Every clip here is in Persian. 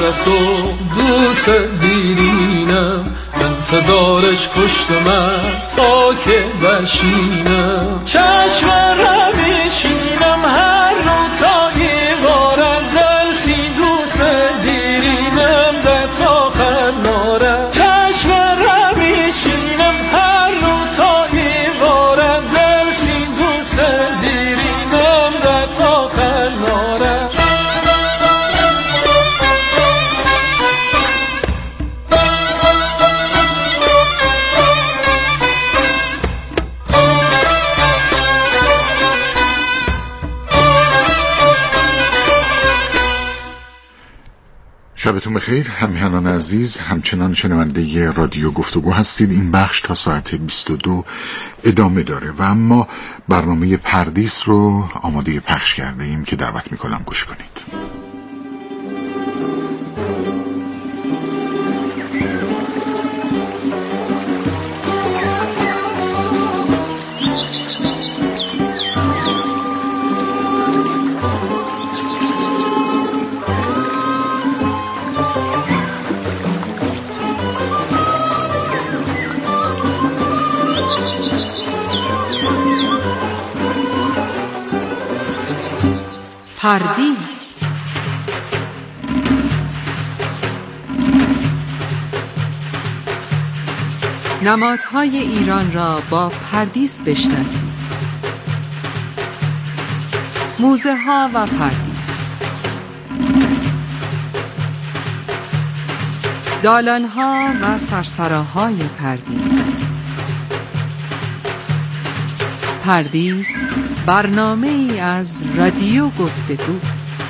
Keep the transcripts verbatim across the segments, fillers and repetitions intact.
نرس و دوست دیرینم، انتظارش کشت من تا که بشینم. چشم رمیشینم هر رو تا ایوارم، درسی دوست دیرینم در تا خنارم. چشم رمیشینم هر رو تا ایوارم، درسی دوست دیرینم در تا خنارم. شبتون بخیر همیهنان عزیز، همچنان شنونده رادیو گفتگو هستید. این بخش تا ساعت بیست و دو ادامه داره و اما برنامه پردیس رو آماده پخش کرده ایم که دعوت میکنم گوش کنید. پردیس. نمادهای ایران را با پردیس بشناسید. موزه ها و پردیس، دالان ها و سرسراهای پردیس. پردیس برنامه ای از رادیو گفتگو.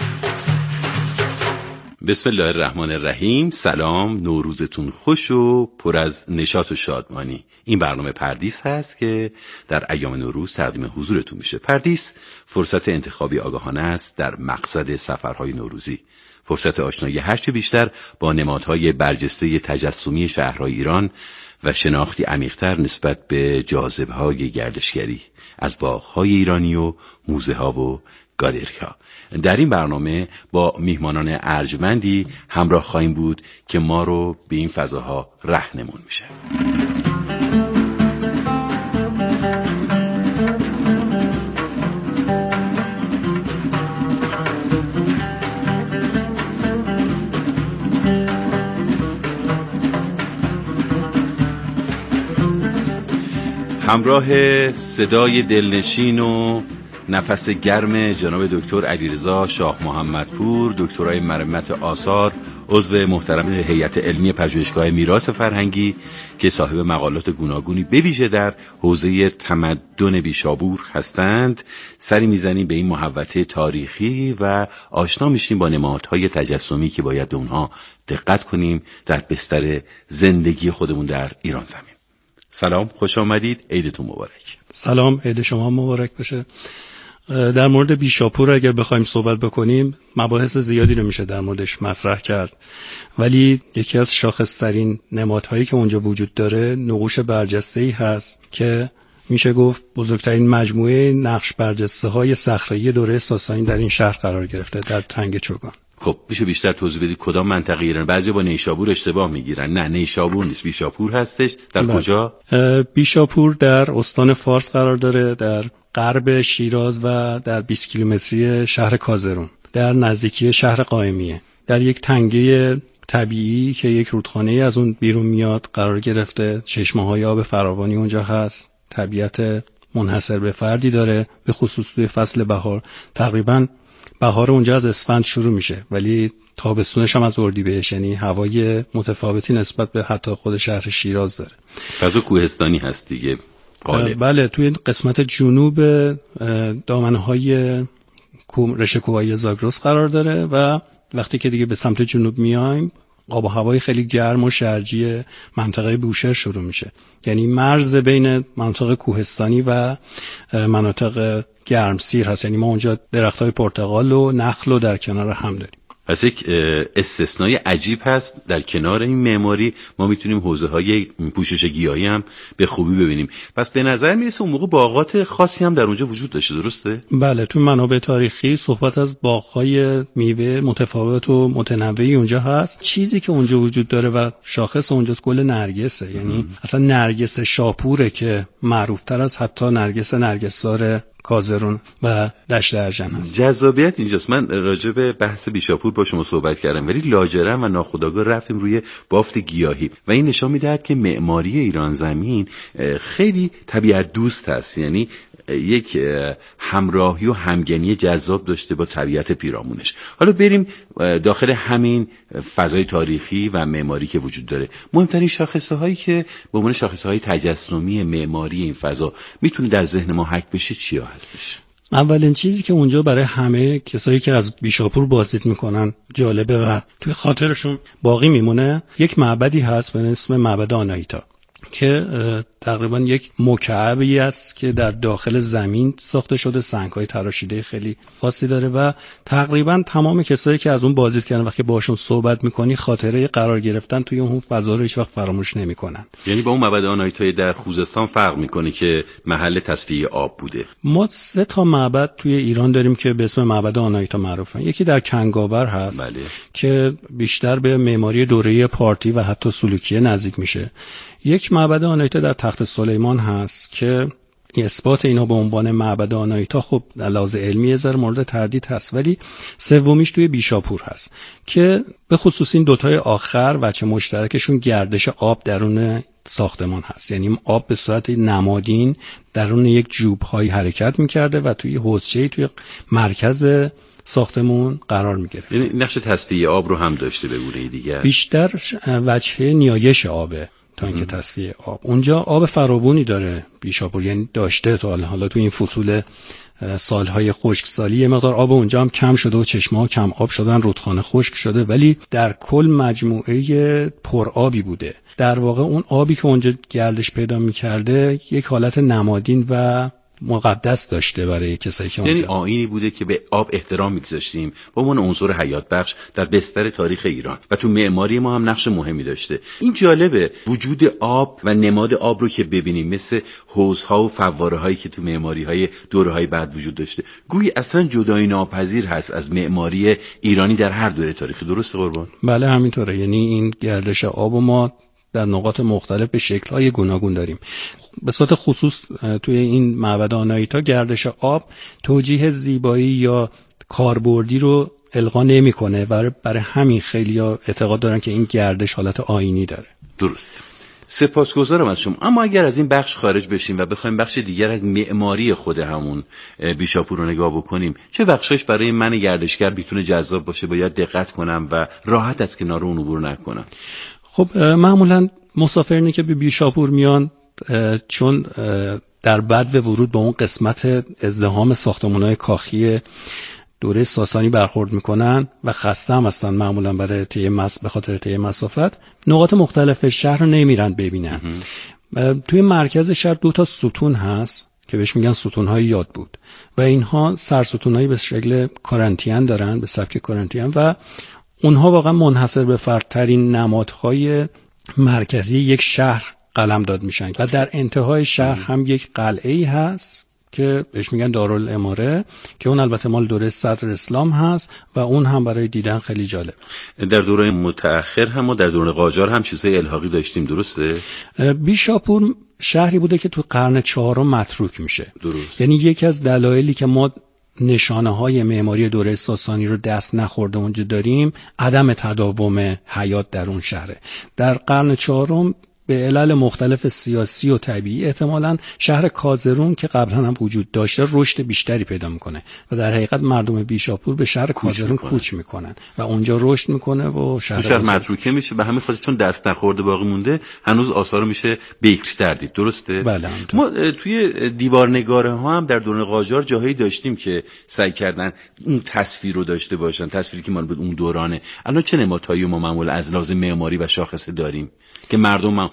بسم الله الرحمن الرحیم. سلام، نوروزتون خوش و پر از نشاط و شادمانی. این برنامه پردیس هست که در ایام نوروز تقدیم حضورتون میشه. پردیس فرصت انتخابی آگاهانه است در مقصد سفرهای نوروزی، فرصت آشنایی هرچه بیشتر با نمادهای برجسته تجسمی شهرهای ایران و شناختی عمیق‌تر نسبت به جاذبه‌های گردشگری از باغ‌های ایرانی و موزه‌ها و گالری‌ها. در این برنامه با میهمانان ارجمندی همراه خواهیم بود که ما رو به این فضاها راهنمون میشه. همراه صدای دلنشین و نفس گرم جناب دکتر علیرضا شاه محمدپور، دکترای مرمت آثار، عضو محترم هیئت علمی پژوهشگاه میراث فرهنگی که صاحب مقالات گوناگونی به ویژه در حوزه تمدن بیشابور هستند، سری میزنیم به این محوطه تاریخی و آشنا میشیم با نمادهای تجسمی که باید به اونها دقت کنیم در بستر زندگی خودمون در ایران زمین. سلام، خوش آمدید، عیدتون مبارک. سلام، عید شما مبارک باشه. در مورد بیشاپور اگر بخوایم صحبت بکنیم مباحث زیادی رو میشه در موردش مطرح کرد، ولی یکی از شاخصترین نمادهایی که اونجا وجود داره نقوش برجسته‌ای هست که میشه گفت بزرگترین مجموعه نقش برجسته های صخره‌ای دوره ساسانی در این شهر قرار گرفته، در تنگ چوگان. خب میشه بیشتر توضیح بدید کدام منطقه ایران؟ بعضی با نیشابور اشتباه میگیرن. نه، نیشابور نیست، بیشاپور هستش. در بله. کجا؟ بیشاپور در استان فارس قرار داره، در غرب شیراز و در بیست کیلومتری شهر کازرون، در نزدیکی شهر قائمیه، در یک تنگه طبیعی که یک رودخانه از اون بیرون میاد قرار گرفته. چشمه‌های آب فراوانی اونجا هست، طبیعت منحصر به فردی داره، به خصوص توی فصل بهار. تقریباً بهار اونجا از اسفند شروع میشه ولی تابستونش هم از اردیبهشت، یعنی هوای متفاوتی نسبت به حتی خود شهر شیراز داره. فضا کوهستانی هست دیگه غالب. بله، توی قسمت جنوب دامنه‌های رشته کوههای زاگرس قرار داره و وقتی که دیگه به سمت جنوب میایم آب و هوای خیلی گرم و شرجی منطقه بوشهر شروع میشه، یعنی مرز بین منطقه کوهستانی و مناطق گرمسیر هست. یعنی ما اونجا درختای پرتقال و نخل رو در کنار هم داریم. پس یک استثنای عجیب هست. در کنار این معماری ما میتونیم حوزه های پوشش گیاهی هم به خوبی ببینیم. پس به نظر میرسه اون موقع باغات خاصی هم در اونجا وجود داشته، درسته؟ بله، تو منابع تاریخی صحبت از باغ‌های میوه متفاوت و متنوعی اونجا هست. چیزی که اونجا وجود داره و شاخص اونجاست گل نرگسه. یعنی اصلا نرگس شاپوره که معروفتر از حتی نرگس نرگسدار کازرون و دشت ارژن هست. جذابیت اینجاست. من راجع به بحث بیشاپور با شما صحبت کردم، ولی لاجرم و ناخودآگاه رفتیم روی بافت گیاهی و این نشان میدهد که معماری ایران زمین خیلی طبیعت دوست هست. یعنی یک همراهی و همگنی جذاب داشته با طبیعت پیرامونش. حالا بریم داخل همین فضای تاریخی و معماری که وجود داره. مهمترین شاخصه هایی که به عنوان شاخصه های تجسمی معماری این فضا میتونه در ذهن ما حک بشه چیا هستش؟ اولین چیزی که اونجا برای همه کسایی که از بیشاپور بازدید میکنن جالبه و توی خاطرشون باقی میمونه، یک معبدی هست به اسم معبد آناهیتا که تقریبا یک مکعبی است که در داخل زمین ساخته شده، سنگ‌های تراشیده خیلی خاصی داره و تقریبا تمام کسایی که از اون بازدید کردن وقتی باشون صحبت میکنی خاطره قرار گرفتن توی اون فضا رو هیچ وقت فراموش نمیکنن. یعنی با اون معبد آناهیتا در خوزستان فرق میکنه که محل تصفیه آب بوده. ما سه تا معبد توی ایران داریم که به اسم معبد آناهیتا معروفن. یکی در کنگاور هست بله. که بیشتر به معماری دوره پارتی و حتی سلوکیه نزدیک میشه. یک معبد آناهیتا در تخت سلیمان هست که اثبات اینا به عنوان معبد آناهیتا خب در لحاظ علمی یه ذره مورد تردید هست، ولی سومیش توی بیشاپور هست که به خصوص این دوتای آخر وجه مشترکشون گردش آب درون ساختمان هست. یعنی آب به صورت نمادین درون یک جوب‌های حرکت می‌کرده و توی حوضچه‌ای توی مرکز ساختمون قرار می‌گرفت. یعنی نقش تصفیه آب رو هم داشته به گونه دیگر. بیشتر وجه نیایش آبه تا اینکه تصفیه آب. اونجا آب فراوانی داره بیشاپور، یعنی داشته تا حالا تو این فصول سالهای خشکسالی یه مقدار آب اونجا هم کم شده و چشمه‌ها کم آب شدن، رودخانه خشک شده، ولی در کل مجموعه پرآبی بوده. در واقع اون آبی که اونجا گردش پیدا می‌کرده یک حالت نمادین و مقدس داشته برای کسایی که اونجا. یعنی آیینی بوده که به آب احترام می‌گذاشتیم به عنوان عنصر حیات بخش در بستر تاریخ ایران و تو معماری ما هم نقش مهمی داشته. این جالبه وجود آب و نماد آب رو که ببینیم، مثل حوض‌ها و فواره‌هایی که تو معماری‌های دوره‌های بعد وجود داشته. گویی اصلا جدایی ناپذیر هست از معماری ایرانی در هر دوره تاریخی. درسته قربان؟ بله همینطوره. یعنی این گردش آب و ما در نقاط مختلف به شکل‌های گوناگون داریم. به صورت خصوص توی این معبد آناهیتا گردش آب توجیه زیبایی یا کاربردی رو القا نمی‌کنه و برای همین خیلی‌ها اعتقاد دارن که این گردش حالت آیینی داره. درست. سپاسگزارم از شما. اما اگر از این بخش خارج بشیم و بخوایم بخش دیگر از معماری خود همون بیشاپور رو نگاه بکنیم، چه بخشش برای من گردشگر میتونه جذاب باشه، باید دقت کنم و راحت از کنار اون عبور نکنم؟ خب معمولاً مسافرینی که به بیشاپور میان چون در بعد ورود به اون قسمت ازدحام ساختمان‌های کاخی دوره ساسانی برخورد میکنن و خسته هم هستن معمولا برای طی مس به خاطر طی مسافت، نقاط مختلف شهر رو نمیرن ببینن. توی مرکز شهر دو تا ستون هست که بهش میگن ستون‌های یاد بود و اینها سرستون‌هایی به شکل کارنتین دارن، به سبک کارنتین، و اونها واقعا منحصر به فردترین نمادهای مرکزی یک شهر قلمداد میشن و در انتهای شهر هم یک قلعه‌ای هست که بهش میگن دارالاماره که اون البته مال دوره صدر اسلام هست و اون هم برای دیدن خیلی جالب. در دوره متأخر هم و در دوره قاجار هم چیزای الحاقی داشتیم، درسته؟ بیشاپور شهری بوده که تو قرن چهارم متروک میشه. درست. یعنی یکی از دلایلی که ما نشانه های معماری دوره ساسانی رو دست نخورده اونجا داریم عدم تداوم حیات در اون شهره. در قرن چهارم به علل مختلف سیاسی و طبیعی احتمالاً شهر کازرون که قبلا هم وجود داشته رشد بیشتری پیدا میکنه و در حقیقت مردم بیشاپور به شهر کازرون کوچ میکنن و اونجا رشد میکنه و شهر, شهر متروکه میشه. به همین خاطر چون دست نخورده باقی مونده هنوز آثار میشه بکر دید. درسته؟ بله. ما توی دیوارنگاره ها هم در دوران قاجار جاهایی داشتیم که سعی کردن اون تصویر رو داشته باشن، تصویری که مال بود اون دورانه. الان چه نمادهایی ما معمول از لحاظ معماری و شاخصه داریم که مردم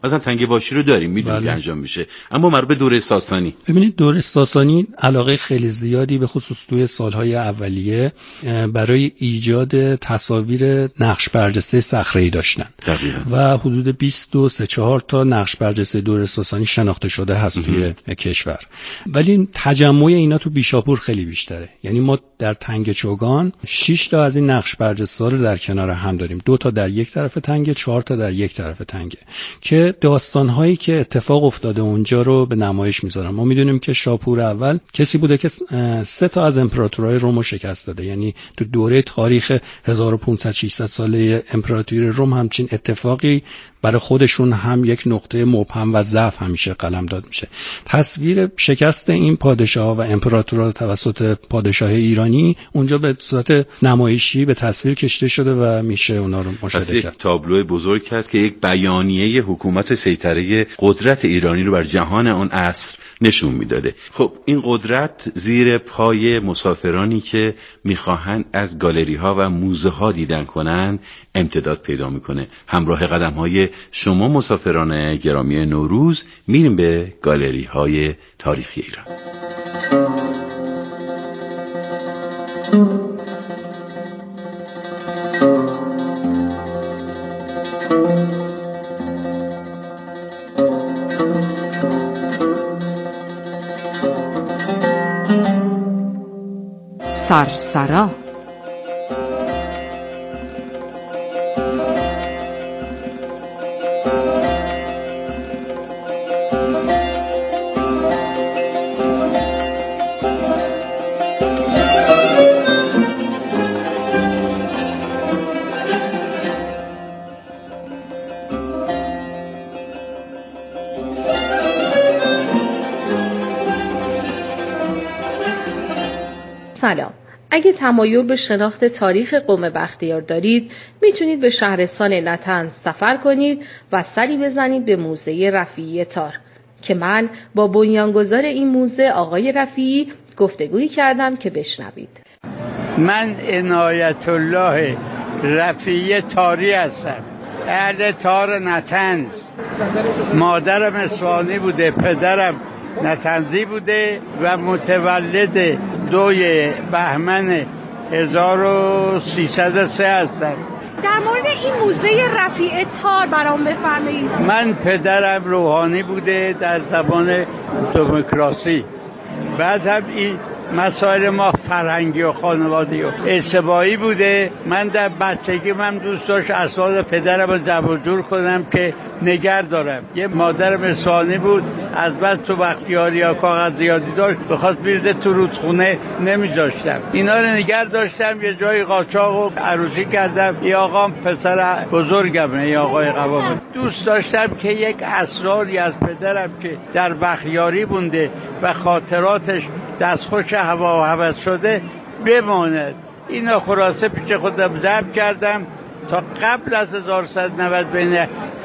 مثلا تنگه واشی رو داریم میدونیم بله. انجام میشه، اما مربوط به دوره ساسانی. ببینید دوره ساسانی علاقه خیلی زیادی به خصوص توی سالهای اولیه برای ایجاد تصاویر نقش برجسته صخره‌ای داشتن دقیقا. و حدود بیست و سه چهار تا نقش برجسته دوره ساسانی شناخته شده هست توی کشور. ولی تجمع اینا تو بیشاپور خیلی بیشتره. یعنی ما در تنگه چوگان شش تا از این نقش برجسته رو در کنار هم داریم، دو تا در یک طرف تنگه، چهار تا در یک طرف تنگه، که داستان‌هایی که اتفاق افتاده اونجا رو به نمایش میذارن. ما میدونیم که شاپور اول کسی بوده که سه تا از امپراتورهای روم رو شکست داده، یعنی تو دوره تاریخ هزار و پانصد ششصد ساله امپراتوری روم همچین اتفاقی برای خودشون هم یک نقطه مبهم و ضعف همیشه قلمداد میشه. تصویر شکست این پادشاه و امپراتورها توسط پادشاه ایرانی اونجا به صورت نمایشی به تصویر کشیده شده و میشه اونا رو مشاهده کرد. یک تابلو بزرگ هست که یک بیانیه حکومت سیطره قدرت ایرانی رو بر جهان آن عصر نشون میداده. خب این قدرت زیر پای مسافرانی که میخواهند از گالری ها و موزه ها دیدن کنن امتداد پیدا میکنه. همراه قدم های شما مسافران گرامی نوروز میریم به گالری های تاریخی ایران. سرسرا. سلام. اگه تمایل به شناخت تاریخ قوم بختیار دارید، میتونید به شهرستان نطنز سفر کنید و سری بزنید به موزه رفیعی تار که من با بنیانگذار این موزه آقای رفیعی گفتگویی کردم که بشنوید. من عنایت الله رفیعی تاری هستم، اهل تار نطنز. مادرم اصفهانی بوده، پدرم نطنزی بوده و متولد دوی بهمن هزار و سیصد و سه هستم. در مورد این موزه رفیعی تار برام بفرمایید. من پدرم روحانی بوده در زبان دموکراسی، بعد هم این مسائل ما فرهنگی و خانوادگی و اجتماعی بوده. من در بچگی من دوست داشت اسناد پدرم رو جمع جور کنم که نگر دارم. یه مادرم اصفهانی بود، از بس تو بختیاری یا کاغذ زیادی داشت بخواست بیرده تو رودخونه نمیذاشتم. اینا رو نگر داشتم. یه جایی قاچاق و عروسی کردم. یه آقام پسر بزرگمه، یه آقای قوام. دوست داشتم که یک اسراری از پدرم که در بختیاری بونده و خاطراتش دستخوش هوا و هوس شده بماند. اینا خلاصه پیش خودم ضبط کردم تا قبل از هزار و سیصد و نود بین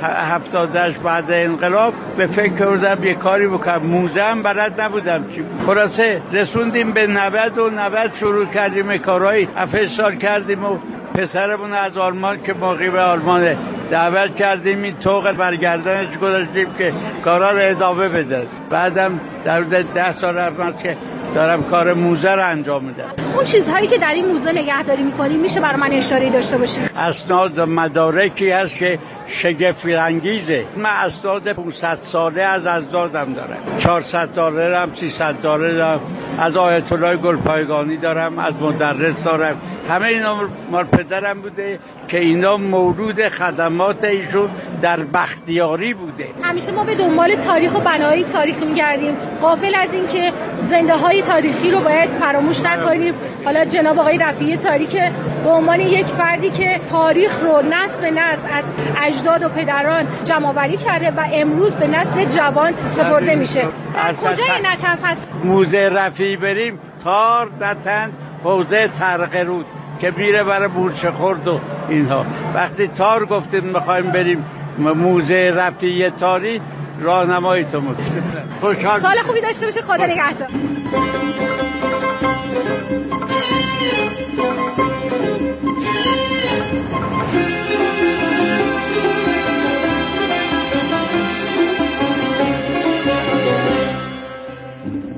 هفتاد و هشت بعد انقلاب به فکر کردم یه کاری بکنم. موزه هم بلد نبودم چی. خلاصه رسوندیم به نود و نود شروع کردیم کارهایی هفت سال کردیم و پسرمون از آلمان که مقیم آلمان دعوت کردیم، این طوق برگردنش گذاشتیم که کارا رو ادامه بده. بعدم در حدود ده سال رفت که دارم کار موزه رو انجام میدم. اون چیزهایی که در این موزه نگهداری می‌کنی میشه برای من اشاره داشته باشید؟ اسناد و مدارکی هست که شگفت انگیزه. من اسناد پانصد ساله از اجدادم دارم، چهارصد ساله دارم، سیصد ساله دارم، از آیت الله گلپایگانی دارم، از مدرس دارم. همه اینا مال پدرم بوده که اینا مورد خدمات ایشون در بختیاری بوده. همیشه ما به دنبال تاریخ و بناهای تاریخی می‌گردیم، غافل از این که زنده‌های تاریخی رو باید فراموش نکنیم. حالا جناب آقای رفیعی تاری که به عنوان یک فردی که تاریخ رو نسل به نسل از اجداد و پدران جمع‌آوری کرده و امروز به نسل جوان سپرده میشه. در کجای نطنز هست؟ موزه رفیعی بریم، تار نطنز، حوزه ترقرود که میره برای مورچه خورد و اینها. وقتی تار گفتیم میخوایم بریم موزه رفیعی تاری، راهنماییتون میکنیم. خوشحال سال خوبی داشته باشه. خدا نگهدار.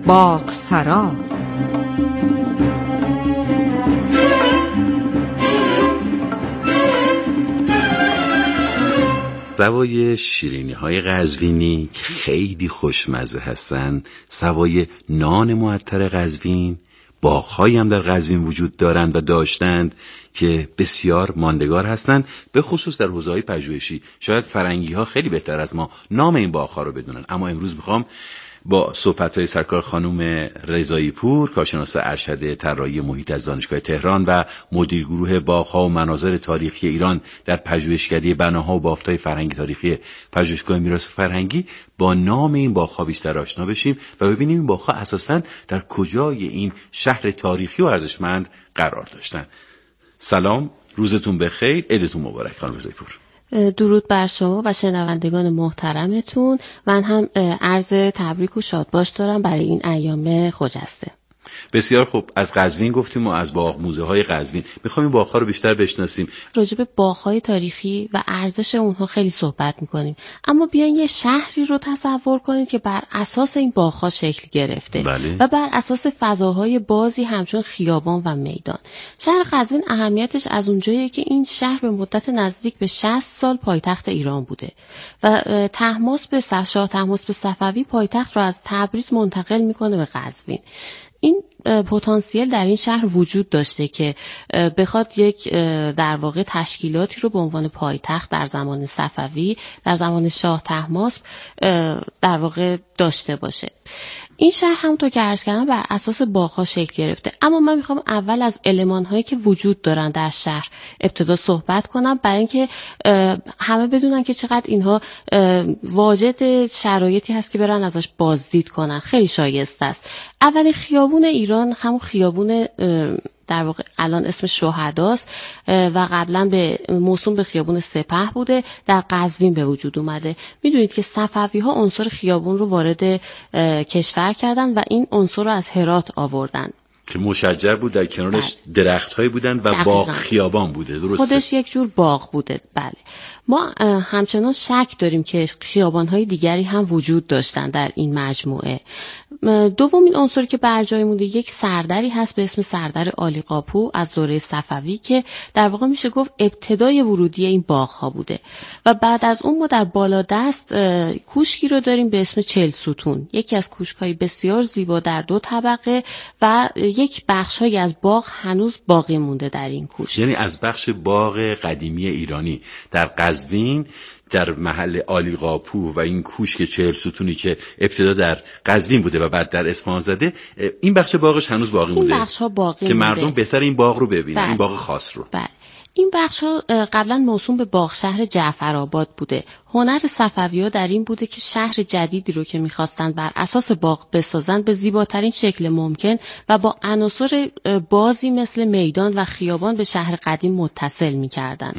باغ سرا. سوای شیرینی های قزوینی که خیلی خوشمزه هستن، سوای نان معطر قزوین، باغ‌هایی هم در قزوین وجود دارند و داشتند که بسیار ماندگار هستند، به خصوص در حوزه‌های پژوهشی. شاید فرنگی‌ها خیلی بهتر از ما نام این باغ‌ها رو بدونن، اما امروز میخوام با صحبت‌های سرکار خانم رضایی پور، کارشناس ارشد طراحی محیط از دانشگاه تهران و مدیر گروه باغ‌ها و مناظر تاریخی ایران در پژوهشکده بناها و بافت‌های فرهنگی تاریخی پژوهشگاه میراث فرهنگی، با نام این باغ‌ها بیشتر آشنا بشیم و ببینیم این باغ‌ها اساساً در کجای این شهر تاریخی و ارزشمند قرار داشتن. سلام، روزتون بخیر، عیدتون مبارک خانم رضایی پور. درود بر شما و شنوندگان محترمتون. من هم عرض تبریک و شادباش دارم برای این ایام خجسته. بسیار خوب، از قزوین گفتیم و از باغ موزه های قزوین میخوایم این باغ‌ها رو بیشتر بشناسیم. راجع به باغ‌های تاریخی و ارزش اونها خیلی صحبت میکنیم، اما بیاین یه شهری رو تصور کنید که بر اساس این باغ‌ها شکل گرفته. بله. و بر اساس فضاهای بازی همچون خیابان و میدان. شهر قزوین اهمیتش از اونجاییه که این شهر به مدت نزدیک به شصت سال پایتخت ایران بوده و طهماسب به شاه طهماسب صفوی پایتخت رو از تبریز منتقل میکنه به قزوین. این پتانسیل در این شهر وجود داشته که بخواد یک در واقع تشکیلاتی رو به عنوان پایتخت در زمان صفوی، در زمان شاه طهماسب در واقع داشته باشه. این شهر همونطور که عرض کردم بر اساس باغ‌ها شکل گرفته، اما من میخوام اول از المان‌هایی که وجود دارن در شهر ابتدا صحبت کنم، برای اینکه همه بدونن که چقدر اینها واجد شرایطی هست که برن ازش بازدید کنن. خیلی شایسته است. اول خیابون ایران همون خیابون در واقع الان اسم شهداست و قبلا به موسوم به خیابون سپه بوده، در قزوین به وجود اومده. میدونید که صفوی ها عنصر خیابون رو وارد کشور کردن و این عنصر رو از هرات آوردن که مشجر بود، در کنارش درخت‌هایی بودن و باغ خیابان بوده. درسته؟ خودش یک جور باغ بوده. بله. ما همچنان شک داریم که خیابان‌های دیگری هم وجود داشتن در این مجموعه. دومین عنصری که بر جای مونده یک سردری هست به اسم سردر عالیقاپو از دوره صفوی که در واقع میشه گفت ابتدای ورودی این باغ‌ها بوده و بعد از اون ما در بالادست کوشکی رو داریم به اسم چهل ستون، یکی از کوشک‌های بسیار زیبا در دو طبقه و یک بخش‌هایی از باغ هنوز باقی مونده در این کوشک. یعنی از بخش باغ قدیمی ایرانی در قزوین در محل عالیقاپو و این کوشک چهل ستونی که ابتدا در قزوین بوده و بعد در اصفهان زده، این بخش باغش هنوز باقی مونده. این بخش‌ها باقی که مونده. مردم بهتر این باغ رو ببینن. بله. این باغ خاص رو. بله. این بخش‌ها قبلا موسوم به باغ شهر جعفرآباد بوده. هنر صفوی‌ها در این بوده که شهر جدیدی رو که می‌خواستن بر اساس باغ بسازن به زیباترین شکل ممکن و با عناصر بازی مثل میدان و خیابان به شهر قدیم متصل می‌کردن.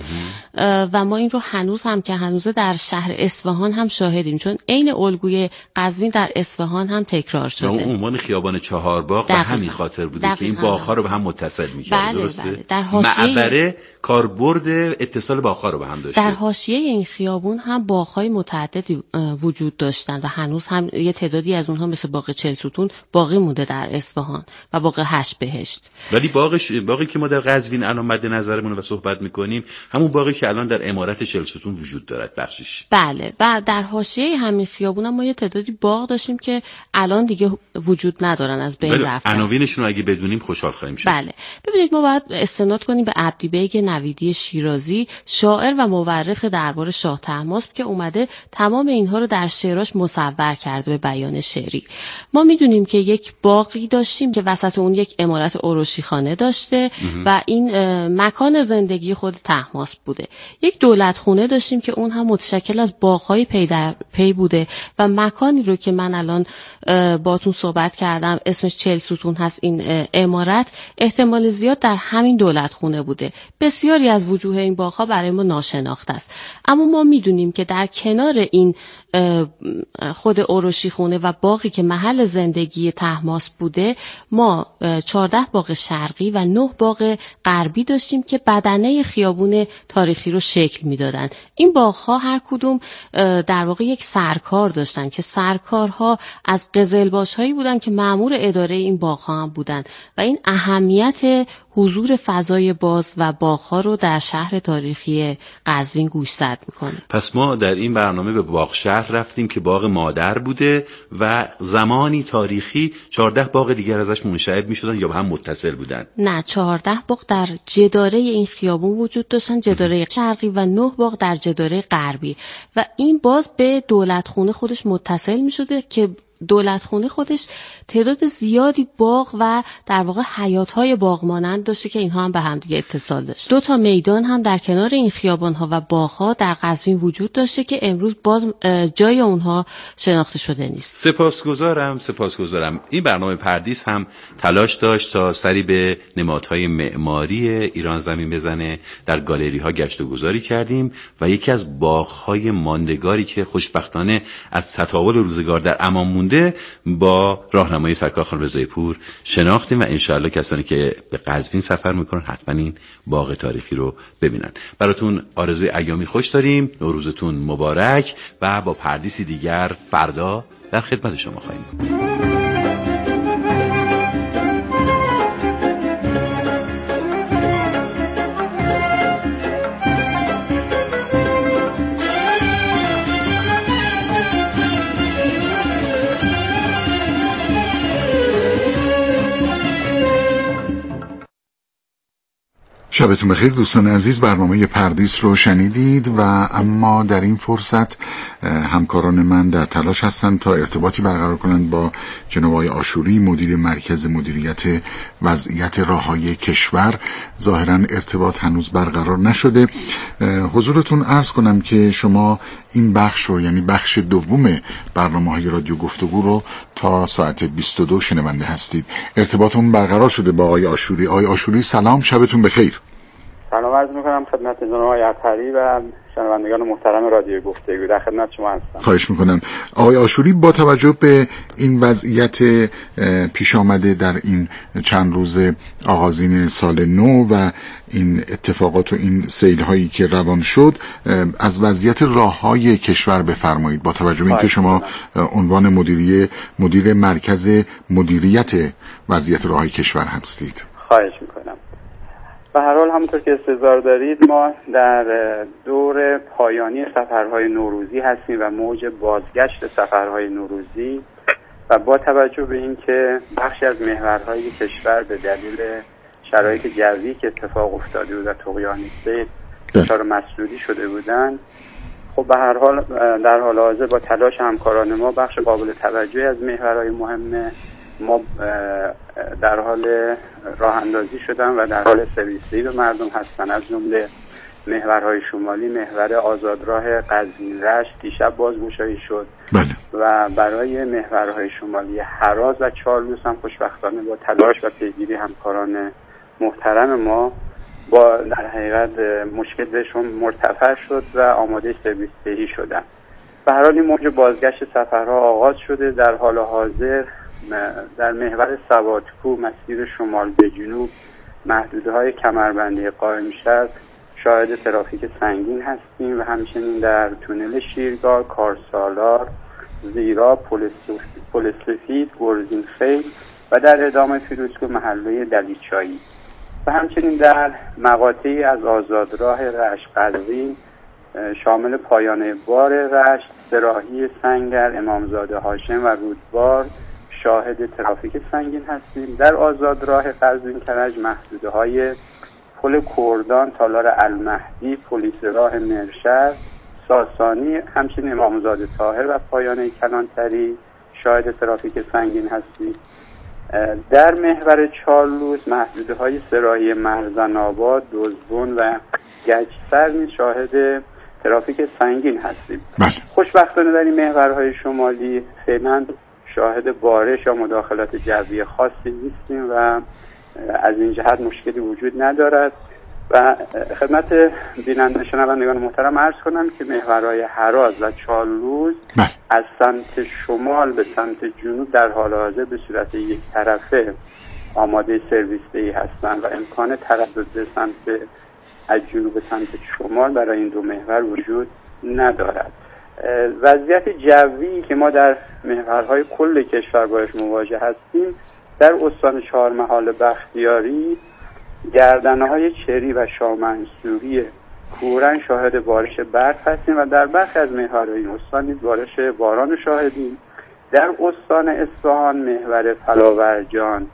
و ما این رو هنوز هم که هنوزه در شهر اصفهان هم شاهدیم، چون عین الگوی قزوین در اصفهان هم تکرار شده. اون عنوان خیابان چهار باغ به همین خاطر بوده دقیقا. که این باغ‌ها رو به هم متصل می‌کرد. بله، درسته؟ بله. در حاشیه معبره کاربرد اتصال باغ‌ها رو به هم داشته. در حاشیه این خیابون هم باغ‌های متعددی وجود داشتن و هنوز هم یه تعدادی از اونها مثل باغ چهل ستون باقی مونده در اصفهان و باغ هشت بهشت. ولی باغش باغی که ما در قزوین الان مد نظرمون و صحبت می‌کنیم همون باغی که الان در عمارت چهل ستون وجود دارد بخشش. بله. و در حاشیه همین خیابون هم ما یه تعدادی باغ داشتیم که الان دیگه وجود ندارن، از بین رفتن. عناوینشون رو اگه بدونیم خوشحال خواهیم شد. بله. ببینید ما باید استناد کنیم به عبدیبیگ نویدی شیرازی، شاعر و مورخ دربار شاه طهماسب که اومده تمام اینها رو در شعراش مصور کرده به بیان شعری. ما میدونیم که یک باغی داشتیم که وسط اون یک عمارت عروشی خانه داشته و این مکان زندگی خود طهماسب بوده. یک دولت خونه داشتیم که اون هم متشکل از باغ‌های پی در پی بوده و مکانی رو که من الان باتون صحبت کردم اسمش چهل ستون هست، این عمارت احتمال زیاد در همین دولت خونه بوده. بسیاری از وجوه این باغ‌ها برای ما ناشناخته است، اما ما میدونیم که که در کنار این خود اوروشی خونه و باغی که محل زندگی طهماسب بوده، ما چهارده باغ شرقی و نه باغ غربی داشتیم که بدنه خیابون تاریخی رو شکل میدادن. این باغ‌ها هر کدوم در واقع یک سرکار داشتن که سرکارها از قزلباش‌هایی بودن که مأمور اداره این باغ‌ها هم بودن و این اهمیت حضور فضای باز و باغ‌ها رو در شهر تاریخی قزوین گوشزد میکنه. پس ما در این برنامه به باغ شهر رفتیم که باغ مادر بوده و زمانی تاریخی چهارده باغ دیگر ازش منشعب میشدن یا به هم متصل بودن؟ نه، چهارده باغ در جداره این خیابون وجود داشتن، جداره شرقی، و نه باغ در جداره غربی و این باز به دولتخونه خودش متصل میشده که دولتخونه خودش تعداد زیادی باغ و در واقع حیاط‌های باغ مانند داشته که اینها هم به هم دیگه اتصال داشت. دو تا میدان هم در کنار این خیابان‌ها و باغ‌ها در قزوین وجود داشته که امروز باز جای اونها شناخته شده نیست. سپاسگزارم سپاسگزارم. این برنامه پردیس هم تلاش داشت تا سری به نمادهای معماری ایران زمین بزنه. در گالری‌ها گشت و گذاری کردیم و یکی از باغ‌های ماندگاری که خوشبختانه از تطاول روزگار در امان مونده با راهنمای سرکار خانم رضایی پور شناختیم و انشاءالله کسانی که به قزوین سفر میکنن حتما این باغ تاریخی رو ببینن. براتون آرزوی ایامی خوش داریم، نوروزتون مبارک و با پردیسی دیگر فردا در خدمت شما خواهیم بود. شبتون بخیر دوستان عزیز، برنامه پردیس رو شنیدید و اما در این فرصت همکاران من در تلاش هستند تا ارتباطی برقرار کنند با جناب آقای آشوری، مدیر مرکز مدیریت وضعیت راههای کشور. ظاهرا ارتباط هنوز برقرار نشده. حضورتون عرض کنم که شما این بخش رو، یعنی بخش دوم برنامه‌های رادیو گفتگو رو تا ساعت بیست و دو شنونده هستید. ارتباطمون برقرار شده با آقای آشوری. آقای آشوری سلام، شبتون بخیر. سلام عرض میکنم خدمت جناب آقای عطری و شنوندگان محترم رادیو گفتگو. در خدمت شما هستم. خواهش میکنم. آقای آشوری، با توجه به این وضعیت پیش آمده در این چند روز آغازین سال نو و این اتفاقات و این سیل هایی که روان شد، از وضعیت راههای کشور بفرمایید، با توجه به اینکه شما عنوان مدیری مدیر مرکز مدیریت وضعیت راههای کشور هستید. خواهش میکنم. به هر حال همونطور که استظهار دارید ما در دور پایانی سفرهای نوروزی هستیم و موج بازگشت سفرهای نوروزی و با توجه به اینکه بخشی از محورهای کشور به دلیل شرایط جوی که اتفاق افتاده بود و طغیان سیل دچار مسدودی شده بودند، خب به هر حال در حال حاضر با تلاش همکاران ما بخش قابل توجهی از محورهای مهم ما در حال راه اندازی شدن و در حال سرویس‌دهی به مردم هستن. از جمله محورهای شمالی، محور آزادراه قزوین رشت دیشب بازگشایی شد بله. و برای محورهای شمالی هراز و چارلوس هم خوشبختانه با تلاش و پیگیری همکاران محترم ما با در حقیقت مشکل بهشون مرتفع شد و آماده سرویس‌دهی شدن. به هر حال این موج بازگشت سفرها آغاز شده. در حال حاضر در محور سوادکو مسیر شمال به جنوب محدوده‌های کمربندی قائم شهر شاهد ترافیک سنگین هستیم و همچنین در تونل شیرگاه، کارسالار، زیرا، پلسفید، گرزین خیل و در ادامه فیروزکو محله دلیچایی و همچنین در مقاطعی از آزادراه رشت قزوین شامل پایانه بار رشت، سراحی سنگر، امامزاده هاشم و رودبار شاهد ترافیک سنگین هستیم. در آزادراه قزوین کرج محدوده‌های پل کردان، تالار المهدی، پلیس راه مرشد، ساسانی، همچنین امامزاده طاهر و پایانه کلانتری شاهد ترافیک سنگین هستیم. در محور چارلوس محدوده‌های سراحی مرزن آباد، دزبون و گچسر نیز شاهد ترافیک سنگین هستیم. خوشبختانه در این محورهای شمالی فعلا شاهد بارش یا مداخلات جوی خاصی نیستیم و از این جهت مشکلی وجود ندارد و خدمت بیننده شنوندگان محترم عرض کنم که محورهای هراز و چالوس از سمت شمال به سمت جنوب در حال حاضر به صورت یک طرفه آماده سرویس دهی هستند و امکان تردد به سمت از جنوب به سمت شمال برای این دو محور وجود ندارد. وضعیت جوی که ما در محورهای کل کشور باش مواجه هستیم، در استان چهارمحال بختیاری گردنه‌های چری و شامنصوری کورن شاهد بارش برف هستیم و در برخی از محورهای این استان نیز بارش باران شاهدیم. در استان اصفهان محور فلاورجان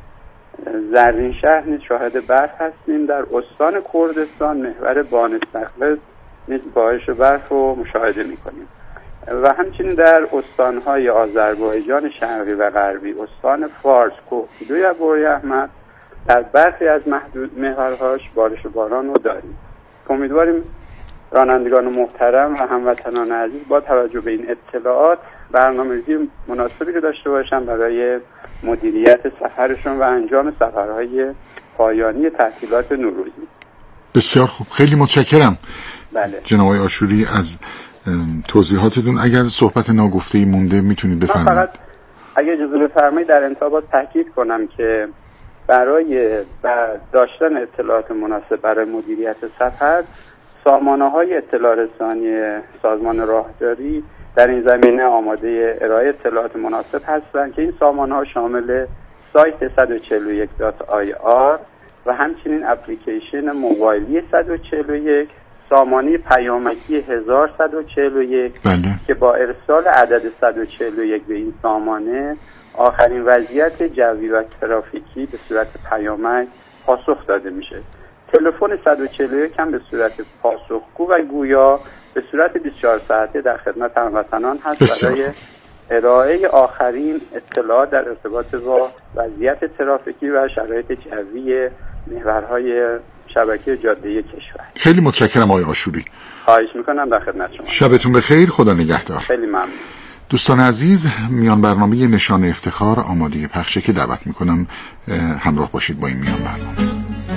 زرین شهر نیز شاهد برف هستیم. در استان کردستان محور بانستخلص نیز بارش برف رو مشاهده می‌کنیم و همچنین در استان‌های آذربایجان شرقی و غربی، استان فارس، کوهگیلوی ابوی احمد در برخی از محدود محورهاش بارش باران رو داریم. امیدواریم رانندگان محترم و هموطنان عزیز با توجه به این اطلاعات برنامه‌ریزی مناسبی رو داشته باشن برای مدیریت سفرشون و انجام سفرهای پایانی تعطیلات نوروزی. بسیار خوب، خیلی متشکرم. بله. جناب آقای آشوری از توضیحاتتون. اگر صحبت ناگفته‌ای مونده میتونید بفرمایید. فقط اگه اجازه بفرمایید در انتها باز تاکید کنم که برای داشتن اطلاعات مناسب برای مدیریت سفر، سامانه‌های اطلاع رسانی سازمان راهداری در این زمینه آماده ارائه اطلاعات مناسب هستند که این سامانه‌ها شامل سایت صد و چهل و یک دات آی آر و همچنین اپلیکیشن موبایلی صد و چهل و یک، سامانه پیامکی هزار و صد و چهل و یک بله. که با ارسال عدد صد و چهل و یک به این سامانه آخرین وضعیت جوی و ترافیکی به صورت پیامک پاسخ داده میشه. تلفن صد و چهل و یک هم به صورت پاسخگو و گویا به صورت بیست و چهار ساعته در خدمت هموطنان هست بسیار. برای ارائه آخرین اطلاعات در ارتباط با وضعیت ترافیکی و شرایط جوی محورهای شبکه جاده کشور. خیلی متشکرم آقای آشوری. خواهش میکنم، در خدمت شما. شبتون بخیر، خدا نگهدار. خیلی ممنون. دوستان عزیز، میان برنامه نشان افتخار آماده پخشه که دعوت میکنم همراه باشید با این میان برنامه.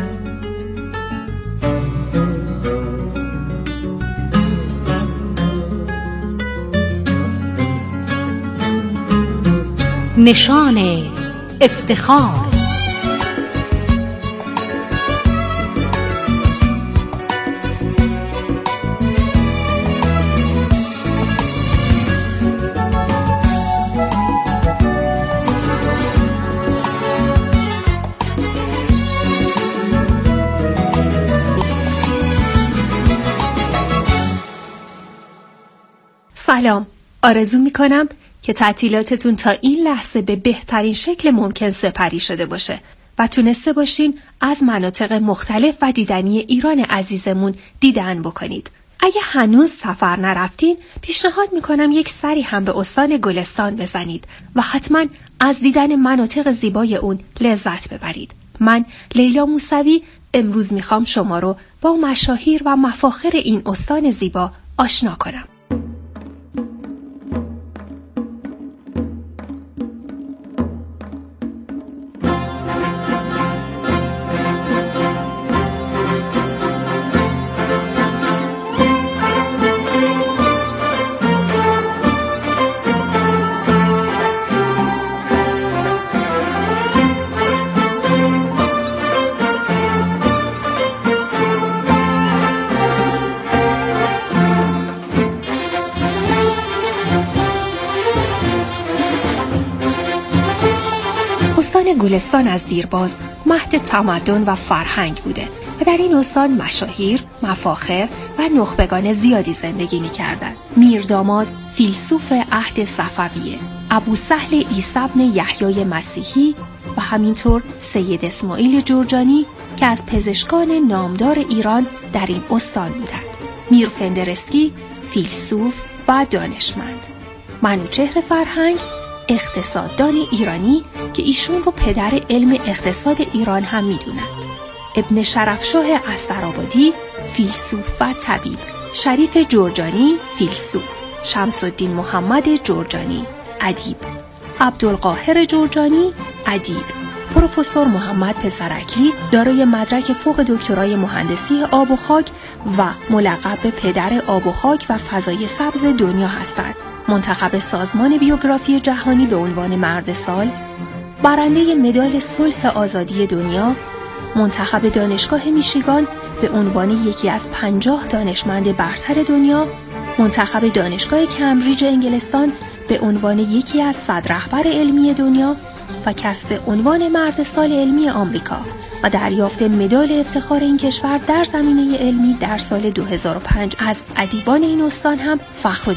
نشان افتخار. سلام، آرزو میکنم که تعطیلاتتون تا این لحظه به بهترین شکل ممکن سپری شده باشه و تونسته باشین از مناطق مختلف و دیدنی ایران عزیزمون دیدن بکنید. اگه هنوز سفر نرفتین، پیشنهاد میکنم یک سری هم به استان گلستان بزنید و حتما از دیدن مناطق زیبای اون لذت ببرید. من لیلا موسوی امروز میخوام شما رو با مشاهیر و مفاخر این استان زیبا آشنا کنم. استان گلستان از دیرباز مهد تمدن و فرهنگ بوده و در این استان مشاهیر، مفاخر و نخبگان زیادی زندگی می‌کردند. میرداماد فیلسوف عهد صفویه، ابوسهل عیسی بن یحیی مسیحی و همینطور سید اسماعیل جرجانی که از پزشکان نامدار ایران در این استان بودند. میر فندرسکی فیلسوف و دانشمند. منوچهر فرهنگ اقتصاددان ایرانی که ایشون رو پدر علم اقتصاد ایران هم میدونند. ابن شرفشاه استرآبادی فیلسوف و طبیب. شریف جرجانی فیلسوف. شمس الدین محمد جرجانی ادیب. عبدالقاهر جرجانی ادیب. پروفسور محمد پسرکلی دارای مدرک فوق دکترای مهندسی آب و خاک و ملقب به پدر آب و خاک و فضای سبز دنیا هستند. منتخب سازمان بیوگرافی جهانی به عنوان مرد سال، برنده مدال صلح آزادی دنیا، منتخب دانشگاه میشیگان به عنوان یکی از پنجاه دانشمند برتر دنیا، منتخب دانشگاه کمبریج انگلستان به عنوان یکی از صد رهبر علمی دنیا و کسب عنوان مرد سال علمی آمریکا و دریافت مدال افتخار این کشور در زمینه علمی در سال دو هزار و پنج از ادیبان این استان هم فخر